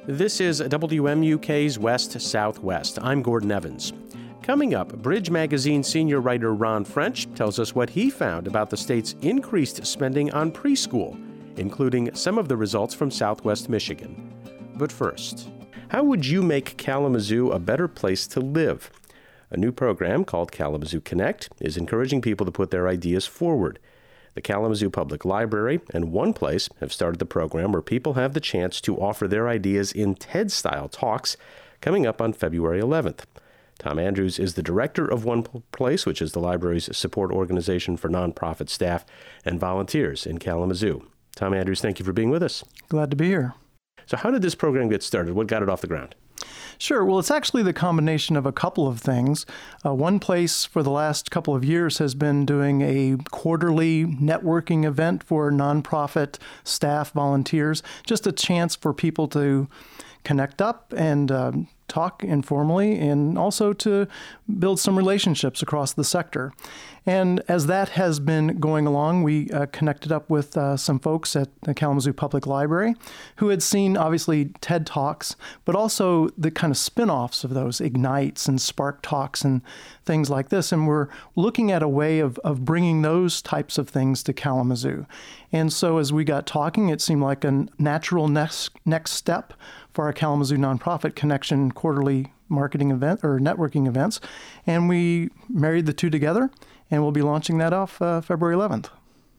This is WMUK's West Southwest. I'm Gordon Evans. Coming up, Bridge Magazine senior writer Ron French tells us what he found about the state's increased spending on preschool, including some of the results from Southwest Michigan. But first, how would you make Kalamazoo a better place to live? A new program called Kalamazoo Connect is encouraging people to put their ideas forward. The Kalamazoo Public Library and One Place have started the program where people have the chance to offer their ideas in TED-style talks coming up on February 11th. Tom Andrews is the director of One Place, which is the library's support organization for nonprofit staff and volunteers in Kalamazoo. Tom Andrews, thank you for being with us. Glad to be here. So how did this program get started? What got it off the ground? Sure. Well, it's actually the combination of a couple of things. One Place for the last couple of years has been doing a quarterly networking event for nonprofit staff, volunteers, just a chance for people to connect up and talk informally and also to build some relationships across the sector. And as that has been going along, we connected up with some folks at the Kalamazoo Public Library who had seen, obviously, TED Talks, but also the kind of spin-offs of those, Ignites and Spark Talks and things like this. And we're looking at a way of bringing those types of things to Kalamazoo. And so as we got talking, it seemed like a natural next step for our Kalamazoo Nonprofit Connection quarterly marketing event or networking events. And we married the two together, and we'll be launching that off February 11th.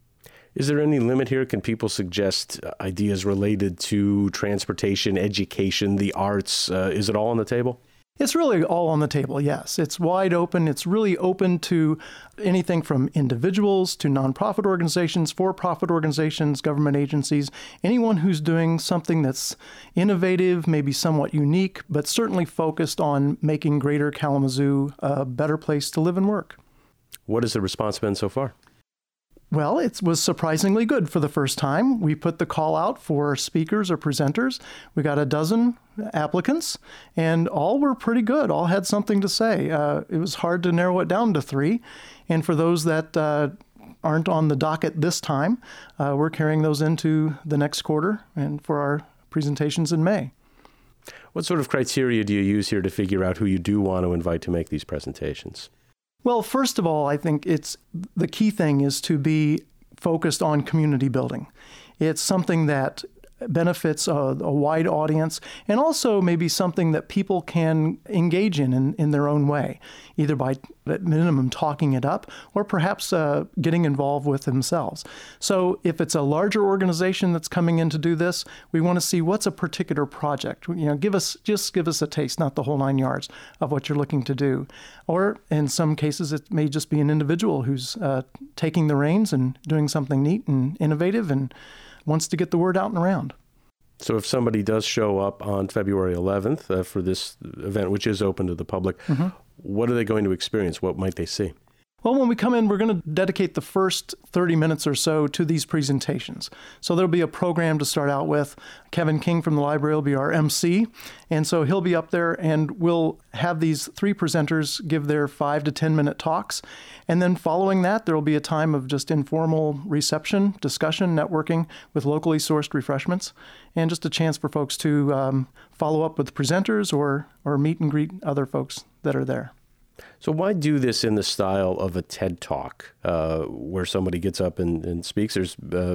Is there any limit here? Can people suggest ideas related to transportation, education, the arts? Is it all on the table? It's really all on the table, yes. It's wide open. It's really open to anything from individuals to nonprofit organizations, for-profit organizations, government agencies, anyone who's doing something that's innovative, maybe somewhat unique, but certainly focused on making Greater Kalamazoo a better place to live and work. What has the response been so far? Well, it was surprisingly good for the first time. We put the call out for speakers or presenters. We got a dozen applicants, and all were pretty good. All had something to say. It was hard to narrow it down to 3. And for those that aren't on the docket this time, we're carrying those into the next quarter and for our presentations in May. What sort of criteria do you use here to figure out who you do want to invite to make these presentations? Well, first of all, I think the key thing is to be focused on community building. It's something that benefits a wide audience and also maybe something that people can engage in their own way, either by, at minimum, talking it up or perhaps getting involved with themselves. So if it's a larger organization that's coming in to do this, we want to see what's a particular project. Give us a taste, not the whole 9 yards of what you're looking to do. Or in some cases, it may just be an individual who's taking the reins and doing something neat and innovative and wants to get the word out and around. So if somebody does show up on February 11th for this event, which is open to the public, what are they going to experience? What might they see? Well, when we come in, we're going to dedicate the first 30 minutes or so to these presentations. So there'll be a program to start out with. Kevin King from the library will be our MC. And so he'll be up there, and we'll have these 3 presenters give their 5 to 10 minute talks. And then following that, there will be a time of just informal reception, discussion, networking with locally sourced refreshments, and just a chance for folks to follow up with presenters or meet and greet other folks that are there. So why do this in the style of a TED Talk where somebody gets up and speaks? This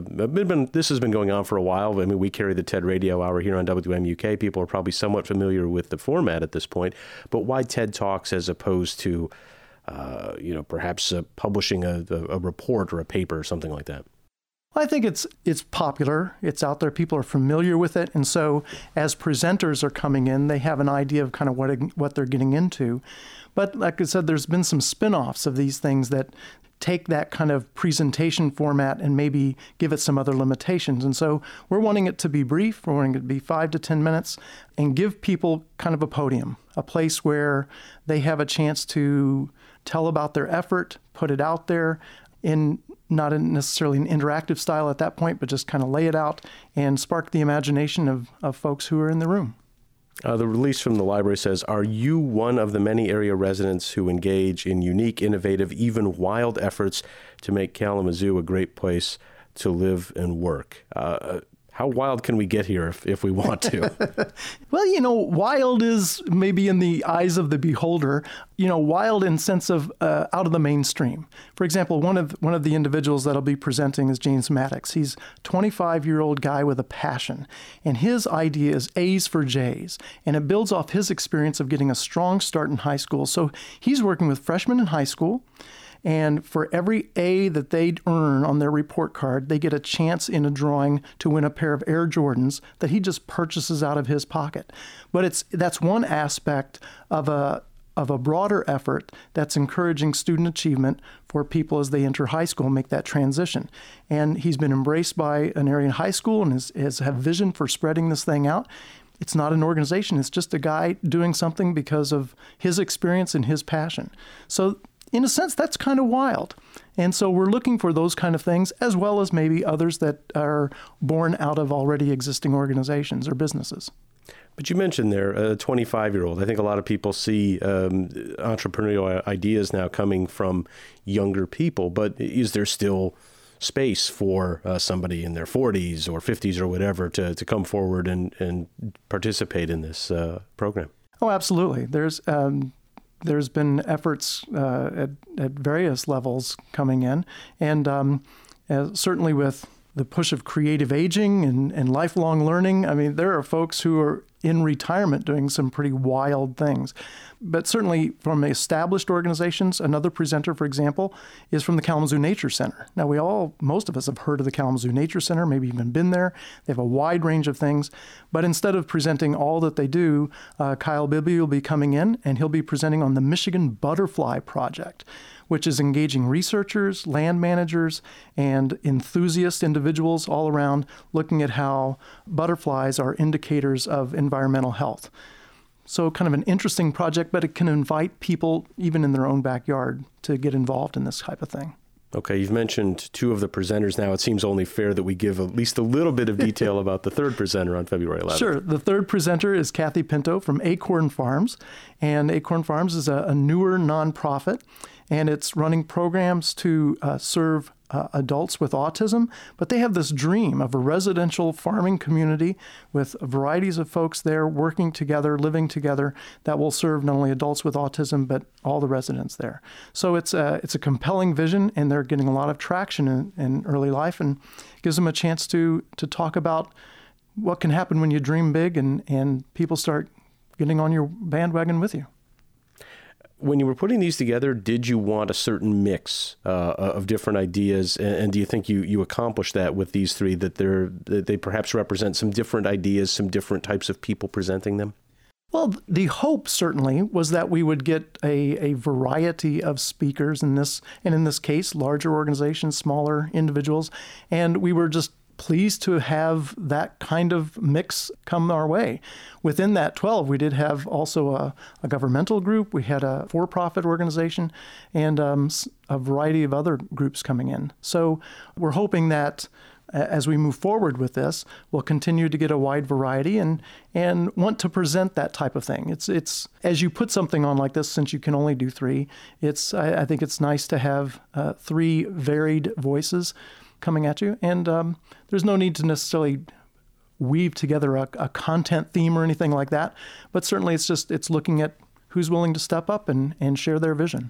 has been going on for a while. I mean, we carry the TED Radio Hour here on WMUK. People are probably somewhat familiar with the format at this point. But why TED Talks as opposed to, perhaps publishing a report or a paper or something like that? I think it's popular. It's out there. People are familiar with it. And so as presenters are coming in, they have an idea of kind of what they're getting into. But like I said, there's been some spin-offs of these things that take that kind of presentation format and maybe give it some other limitations. And so we're wanting it to be brief. We're wanting it to be 5 to 10 minutes and give people kind of a podium, a place where they have a chance to tell about their effort, put it out there in not necessarily an interactive style at that point, but just kind of lay it out and spark the imagination of folks who are in the room. The release from the library says, are you one of the many area residents who engage in unique, innovative, even wild efforts to make Kalamazoo a great place to live and work? How wild can we get here if we want to? Well, wild is maybe in the eyes of the beholder, wild in sense of out of the mainstream. For example, one of the individuals that'll be presenting is James Maddox. He's a 25-year-old guy with a passion, and his idea is A's for J's, and it builds off his experience of getting a strong start in high school. So he's working with freshmen in high school, and for every A that they earn on their report card, they get a chance in a drawing to win a pair of Air Jordans that he just purchases out of his pocket. But that's one aspect of a broader effort that's encouraging student achievement for people as they enter high school and make that transition. And he's been embraced by an area high school and has have vision for spreading this thing out. It's not an organization. It's just a guy doing something because of his experience and his passion. So in a sense, that's kind of wild. And so we're looking for those kind of things, as well as maybe others that are born out of already existing organizations or businesses. But you mentioned there a 25-year-old. I think a lot of people see entrepreneurial ideas now coming from younger people, but is there still space for somebody in their 40s or 50s or whatever to come forward and participate in this program? Oh, absolutely. There's been efforts at various levels coming in, and certainly with the push of creative aging and lifelong learning, I mean, there are folks who are in retirement doing some pretty wild things. But certainly from established organizations, another presenter, for example, is from the Kalamazoo Nature Center. Now, most of us have heard of the Kalamazoo Nature Center, maybe even been there. They have a wide range of things. But instead of presenting all that they do, Kyle Bibby will be coming in, and he'll be presenting on the Michigan Butterfly Project, which is engaging researchers, land managers, and enthusiast individuals all around looking at how butterflies are indicators of environmental health. So kind of an interesting project, but it can invite people, even in their own backyard, to get involved in this type of thing. Okay, you've mentioned two of the presenters now. It seems only fair that we give at least a little bit of detail about the third presenter on February 11th. Sure. The third presenter is Kathy Pinto from Acorn Farms. And Acorn Farms is a newer nonprofit, and it's running programs to serve adults with autism. But they have this dream of a residential farming community with varieties of folks there working together, living together, that will serve not only adults with autism, but all the residents there. So it's a compelling vision, and they're getting a lot of traction in early life, and gives them a chance to talk about what can happen when you dream big and people start getting on your bandwagon with you. When you were putting these together, did you want a certain mix of different ideas? And do you think you accomplished that with these three, that they perhaps represent some different ideas, some different types of people presenting them? Well, the hope certainly was that we would get a variety of speakers in this case, larger organizations, smaller individuals, and we were just pleased to have that kind of mix come our way. Within that 12, we did have also a governmental group, we had a for-profit organization, and a variety of other groups coming in. So we're hoping that as we move forward with this, we'll continue to get a wide variety and want to present that type of thing. It's as you put something on like this, since you can only do three, I think it's nice to have three varied voices coming at you. And there's no need to necessarily weave together a content theme or anything like that. But certainly it's looking at who's willing to step up and share their vision.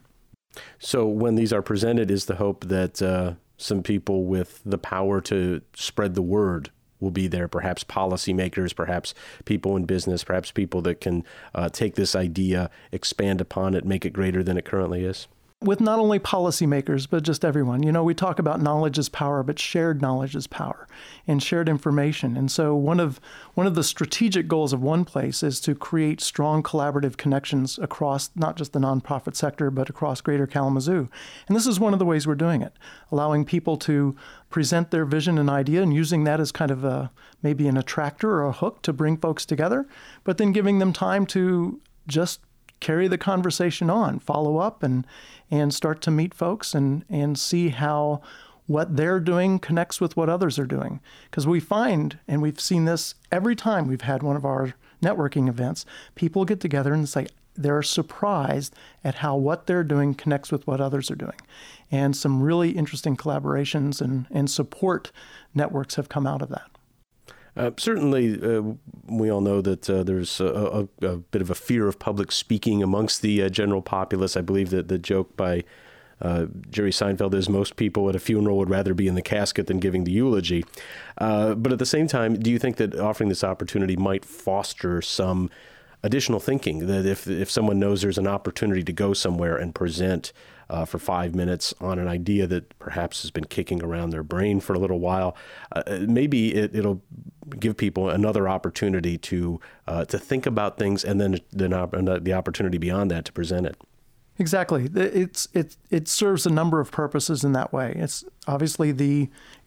So when these are presented, is the hope that some people with the power to spread the word will be there, perhaps policymakers, perhaps people in business, perhaps people that can take this idea, expand upon it, make it greater than it currently is? With not only policymakers, but just everyone. We talk about knowledge is power, but shared knowledge is power, and shared information. And so one of the strategic goals of One Place is to create strong collaborative connections across not just the nonprofit sector, but across Greater Kalamazoo. And this is one of the ways we're doing it, allowing people to present their vision and idea and using that as kind of maybe an attractor or a hook to bring folks together, but then giving them time to just carry the conversation on, follow up, and start to meet folks and see how what they're doing connects with what others are doing. Because we find, and we've seen this every time we've had one of our networking events, people get together and say they're surprised at how what they're doing connects with what others are doing. And some really interesting collaborations and support networks have come out of that. Certainly, we all know that there's a bit of a fear of public speaking amongst the general populace. I believe that the joke by Jerry Seinfeld is most people at a funeral would rather be in the casket than giving the eulogy. But at the same time, do you think that offering this opportunity might foster some additional thinking, that if someone knows there's an opportunity to go somewhere and present for 5 minutes on an idea that perhaps has been kicking around their brain for a little while, maybe it'll give people another opportunity to think about things, and then the opportunity beyond that to present it. Exactly. It serves a number of purposes in that way. It's obviously the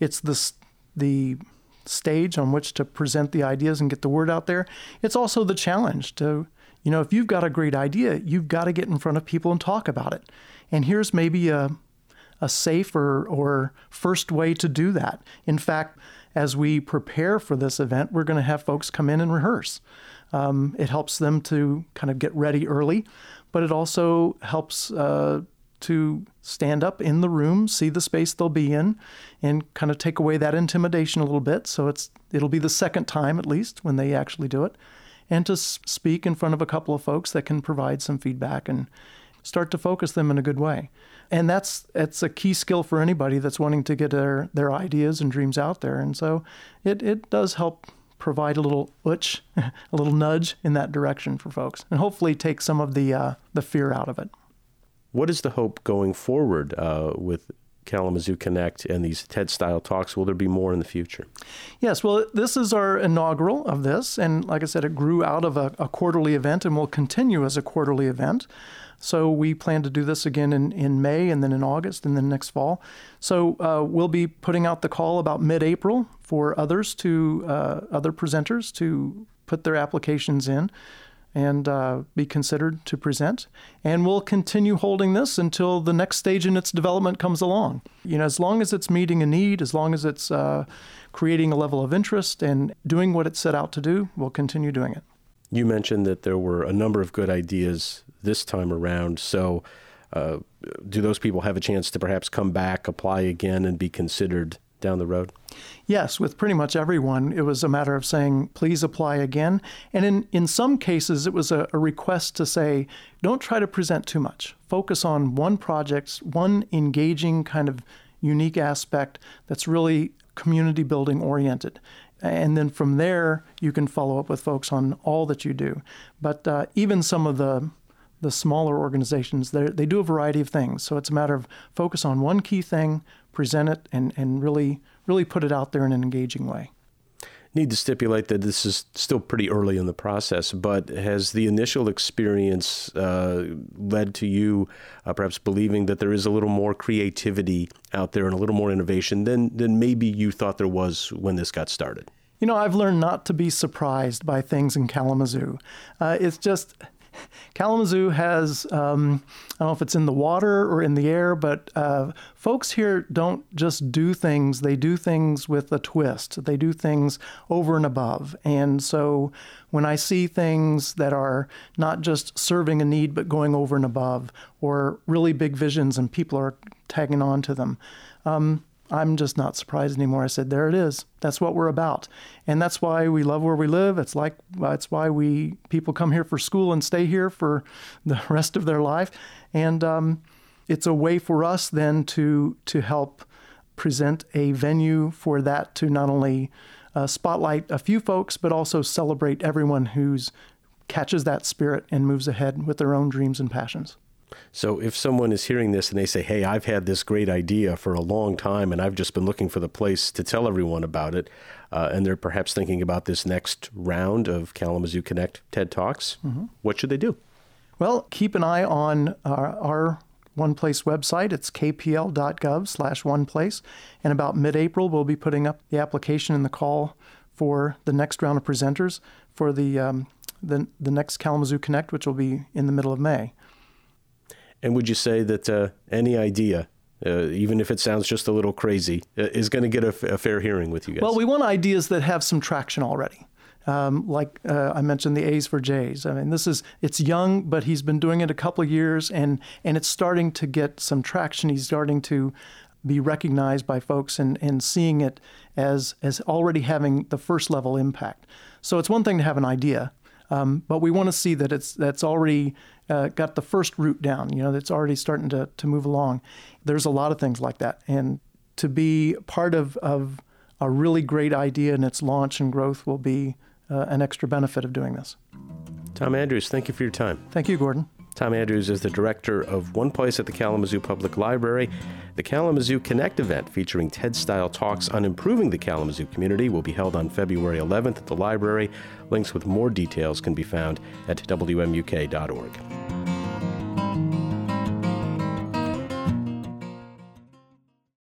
stage on which to present the ideas and get the word out there. It's also the challenge to, if you've got a great idea, you've got to get in front of people and talk about it. And here's maybe a safe or first way to do that. In fact, as we prepare for this event, we're going to have folks come in and rehearse. It helps them to kind of get ready early, but it also helps to stand up in the room, see the space they'll be in, and kind of take away that intimidation a little bit. So it'll be the second time, at least, when they actually do it, and to speak in front of a couple of folks that can provide some feedback and start to focus them in a good way. And it's a key skill for anybody that's wanting to get their ideas and dreams out there. And so it does help provide a little a little nudge in that direction for folks, and hopefully take some of the fear out of it. What is the hope going forward with Kalamazoo Connect and these TED-style talks? Will there be more in the future? Yes, well, this is our inaugural of this, and like I said, it grew out of a quarterly event and will continue as a quarterly event. So we plan to do this again in May, and then in August, and then next fall. So we'll be putting out the call about mid-April for other presenters to put their applications in and be considered to present. And we'll continue holding this until the next stage in its development comes along. As long as it's meeting a need, as long as it's creating a level of interest and doing what it set out to do, we'll continue doing it. You mentioned that there were a number of good ideas this time around. So do those people have a chance to perhaps come back, apply again, and be considered down the road? Yes, with pretty much everyone, it was a matter of saying, please apply again. And in some cases, it was a request to say, don't try to present too much. Focus on one project, one engaging kind of unique aspect that's really community building oriented. And then from there, you can follow up with folks on all that you do. But even some of the smaller organizations, they do a variety of things. So it's a matter of focus on one key thing, present it, and really put it out there in an engaging way. Need to stipulate that this is still pretty early in the process, but has the initial experience led to you perhaps believing that there is a little more creativity out there and a little more innovation than maybe you thought there was when this got started? I've learned not to be surprised by things in Kalamazoo. It's just... Kalamazoo has, I don't know if it's in the water or in the air, but folks here don't just do things. They do things with a twist. They do things over and above. And so when I see things that are not just serving a need, but going over and above, or really big visions and people are tagging on to them, I'm just not surprised anymore. I said, there it is. That's what we're about. And that's why we love where we live. It's why people come here for school and stay here for the rest of their life. And it's a way for us then to help present a venue for that to not only spotlight a few folks, but also celebrate everyone who's catches that spirit and moves ahead with their own dreams and passions. So if someone is hearing this and they say, hey, I've had this great idea for a long time and I've just been looking for the place to tell everyone about it, and they're perhaps thinking about this next round of Kalamazoo Connect TED Talks, what should they do? Well, keep an eye on our One Place website. It's kpl.gov/oneplace. And about mid-April, we'll be putting up the application and the call for the next round of presenters for the next Kalamazoo Connect, which will be in the middle of May. And would you say that any idea, even if it sounds just a little crazy, is going to get a fair hearing with you guys? Well, we want ideas that have some traction already. Like I mentioned, the A's for J's. I mean, it's young, but he's been doing it a couple of years, and it's starting to get some traction. He's starting to be recognized by folks and seeing it as already having the first level impact. So it's one thing to have an idea, but we want to see that that's already got the first root down, that's already starting to move along. There's a lot of things like that. And to be part of a really great idea and its launch and growth will be an extra benefit of doing this. Tom Andrews, thank you for your time. Thank you, Gordon. Tom Andrews is the director of One Place at the Kalamazoo Public Library. The Kalamazoo Connect event featuring TED-style talks on improving the Kalamazoo community will be held on February 11th at the library. Links with more details can be found at WMUK.org.